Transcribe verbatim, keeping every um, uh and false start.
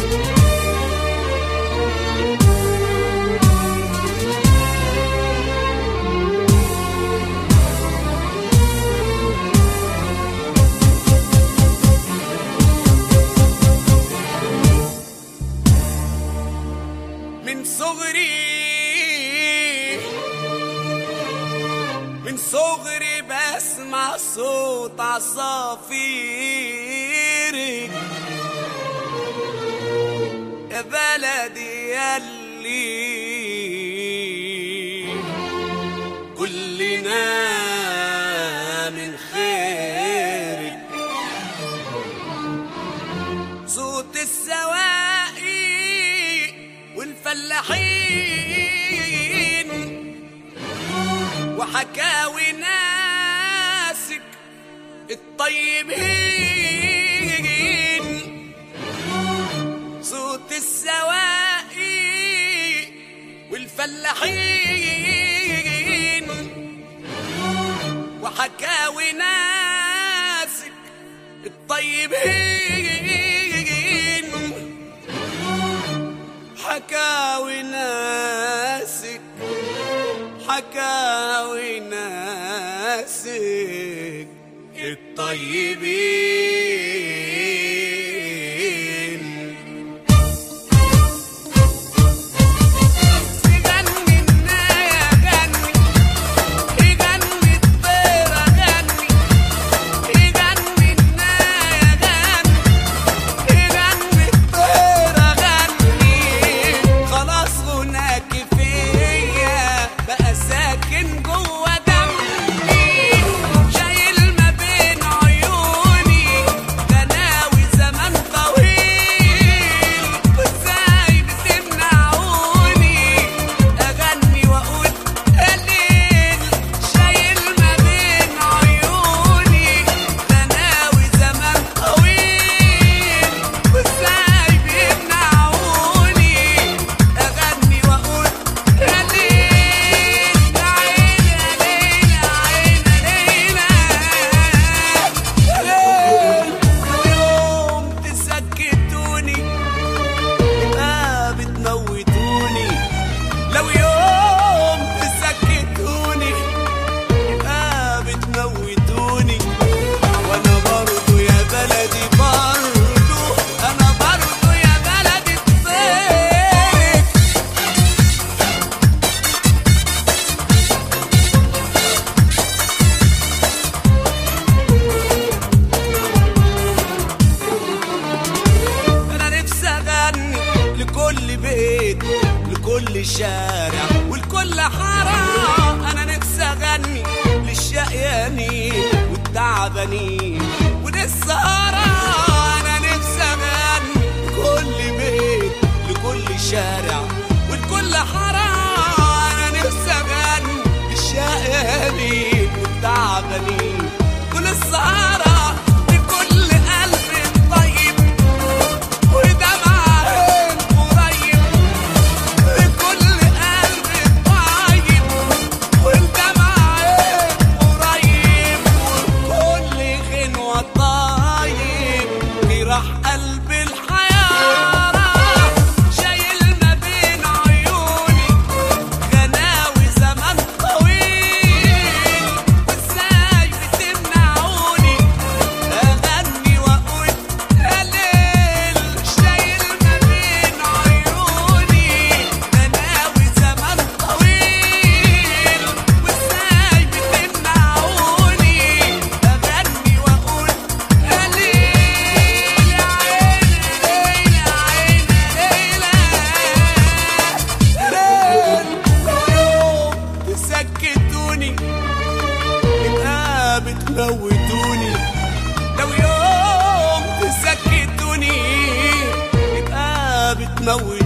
من صغري من صغري بسمع صوت عصافيرك يا بلدي ياللي كلنا من خيرك. صوت السواقي والفلاحين وحكاوي ناسك الطيبين. صوت السواقي والفلاحين وحكاوي ناسك الطيبين. حكاوي ناسك حكاوي ناسك الطيبين. يغني النايا غني يغني الطيرة غني يغني النايا غني يغني الطيرة غني. خلاص هناك فيا بقى ساكن جوا دمي. شايل ما بين عيوني غناوي زمان طويل. وازاي بتمنعوني اغني واقول قليل. شايل ما بين عيوني غناوي زمان طويل. وازاي بيمنعوني اغني واقول قليل. يا عيني يا ليلى عيني ليلى ليل. ويوم تسكتوني يبقى بتموتوني. لو يوم تسكتوني يبقى بتموتوني. وانا برضو يا بلدي برضو انا برضو يا بلدي طيرك. انا نفسي اغني لكل بيت لكل شارع ولكل حارة. انا نفسي اغني للشقيانين والتعبانين وللسهرة. انا نفسي اغني لكل بيت لكل شارع ولكل حارة. انا نفسي اغني للشقيانين والتعبانين وللسهرة. لكل قلب طيب ودمع عين قريب. لكل قلب طيب والدمع عين قريب. وكل غنوة طيب جراح قلب الحيارة. شايل ما بين عيوني غناوي زمان طويل. وازاي بتمنعوني اغني واقول قليل. شايل ما بين عيوني غناوي زمان طويل. وازاي بتمنعوني اغني واقول قليل. يا عيني ليلى عيني ليلى ليل. ويوم تسكتوني يبقى بتموتوني. لو يوم تسكتوني يبقى بتموتوني.